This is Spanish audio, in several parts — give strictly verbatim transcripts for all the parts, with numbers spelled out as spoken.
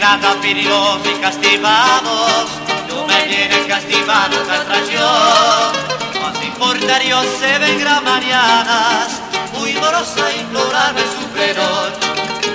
ingrata, peligrosos y castigados, no me tienen castigado la traición. Más importa Dios se vendrá mañanas, muy morosa a implorarme su perdón.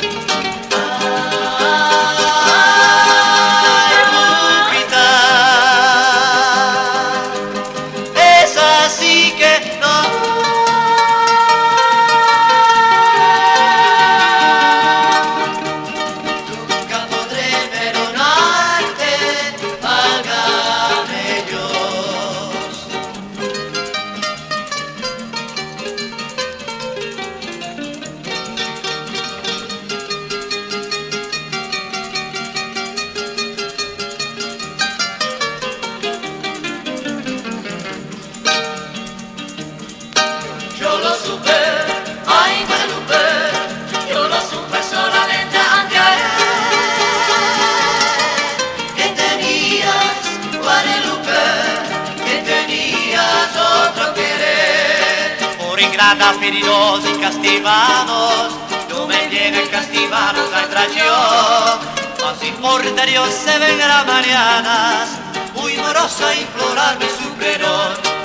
Yo lo supe, ay Guadalupe, yo lo supe solamente ante a él. Que tenías, Guadalupe, que tenías otro querer. Por ingrata, peligrosos y castigados, no me tienen castigados la traición. Más importa Dios se vendrá mañanas, muy morosa a implorarme su perdón.